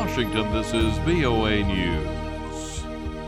Washington, this is VOA News.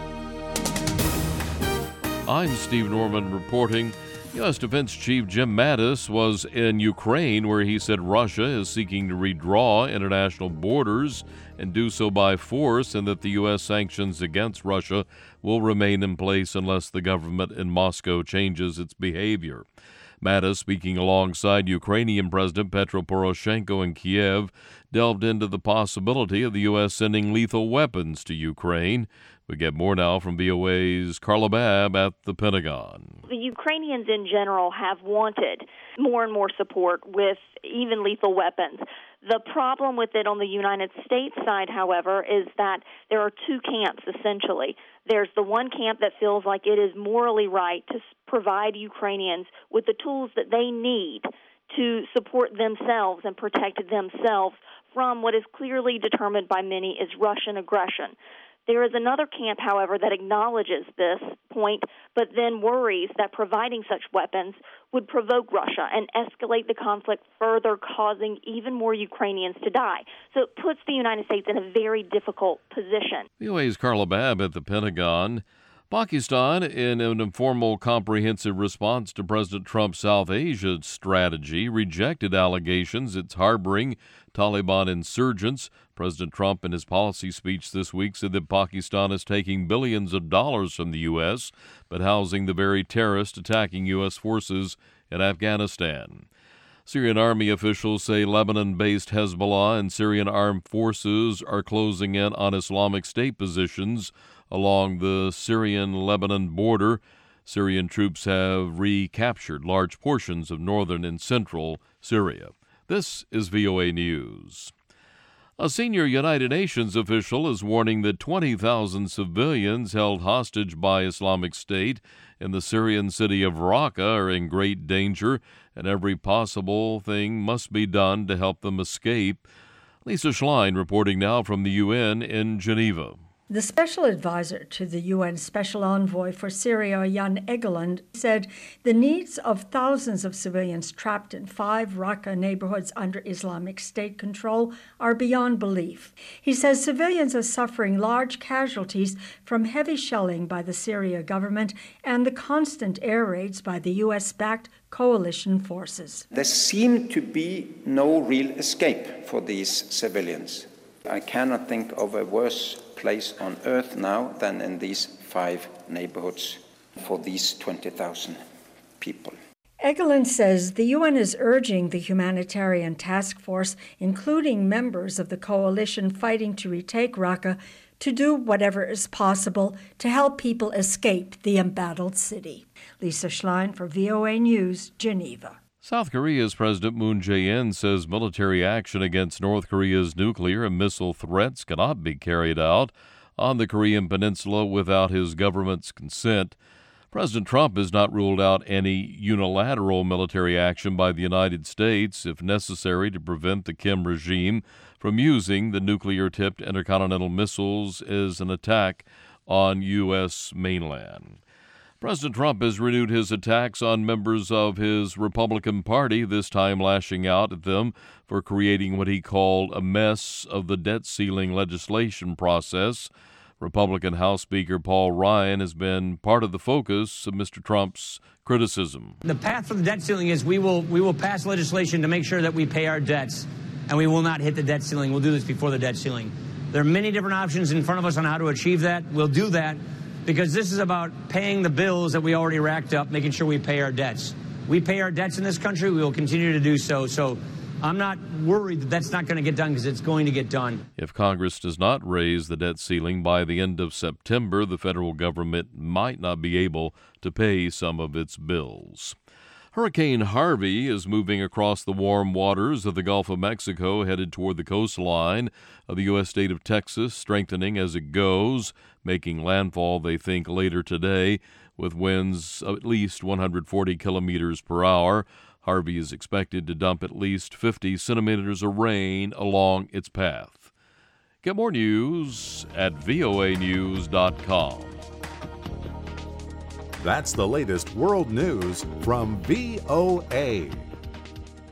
I'm Steve Norman reporting. U.S. Defense Chief Jim Mattis was in Ukraine, where he said Russia is seeking to redraw international borders and do so by force, and that the U.S. sanctions against Russia will remain in place unless the government in Moscow changes its behavior. Mattis, speaking alongside Ukrainian President Petro Poroshenko in Kiev, delved into the possibility of the U.S. sending lethal weapons to Ukraine. We get more now from VOA's Carla Babb at the Pentagon. The Ukrainians in general have wanted more and more support with even lethal weapons. The problem with it on the United States side, however, is that there are two camps, essentially. There's the one camp that feels like it is morally right to provide Ukrainians with the tools that they need to support themselves and protect themselves from what is clearly determined by many is Russian aggression. There is another camp, however, that acknowledges this point, but then worries that providing such weapons would provoke Russia and escalate the conflict further, causing even more Ukrainians to die. So it puts the United States in a very difficult position. VOA's Carla Babb at the Pentagon. Pakistan, in an informal comprehensive response to President Trump's South Asia strategy, rejected allegations it's harboring Taliban insurgents. President Trump, in his policy speech this week, said that Pakistan is taking billions of dollars from the U.S., but housing the very terrorists attacking U.S. forces in Afghanistan. Syrian army officials say Lebanon-based Hezbollah and Syrian armed forces are closing in on Islamic State positions along the Syrian-Lebanon border. Syrian troops have recaptured large portions of northern and central Syria. This is VOA News. A senior United Nations official is warning that 20,000 civilians held hostage by Islamic State in the Syrian city of Raqqa are in great danger, and every possible thing must be done to help them escape. Lisa Schlein reporting now from the UN in Geneva. The special advisor to the UN Special Envoy for Syria, Jan Egeland, said the needs of thousands of civilians trapped in 5 Raqqa neighborhoods under Islamic State control are beyond belief. He says civilians are suffering large casualties from heavy shelling by the Syria government and the constant air raids by the U.S.-backed coalition forces. There seemed to be no real escape for these civilians. I cannot think of a worse place on earth now than in these 5 neighborhoods for these 20,000 people. Egeland says the UN is urging the humanitarian task force, including members of the coalition fighting to retake Raqqa, to do whatever is possible to help people escape the embattled city. Lisa Schlein for VOA News, Geneva. South Korea's President Moon Jae-in says military action against North Korea's nuclear and missile threats cannot be carried out on the Korean peninsula without his government's consent. President Trump has not ruled out any unilateral military action by the United States, if necessary, to prevent the Kim regime from using the nuclear-tipped intercontinental missiles as an attack on U.S. mainland. President Trump has renewed his attacks on members of his Republican Party, this time lashing out at them for creating what he called a mess of the debt ceiling legislation process. Republican House Speaker Paul Ryan has been part of the focus of Mr. Trump's criticism. The path for the debt ceiling is we will pass legislation to make sure that we pay our debts, and we will not hit the debt ceiling. We'll do this before the debt ceiling. There are many different options in front of us on how to achieve that. We'll do that, because this is about paying the bills that we already racked up, making sure we pay our debts. We pay our debts in this country. We will continue to do so. So I'm not worried that that's not going to get done, because it's going to get done. If Congress does not raise the debt ceiling by the end of September, the federal government might not be able to pay some of its bills. Hurricane Harvey is moving across the warm waters of the Gulf of Mexico, headed toward the coastline of the U.S. state of Texas, strengthening as it goes, making landfall, they think, later today, with winds of at least 140 kilometers per hour. Harvey is expected to dump at least 50 centimeters of rain along its path. Get more news at voanews.com. That's the latest world news from VOA.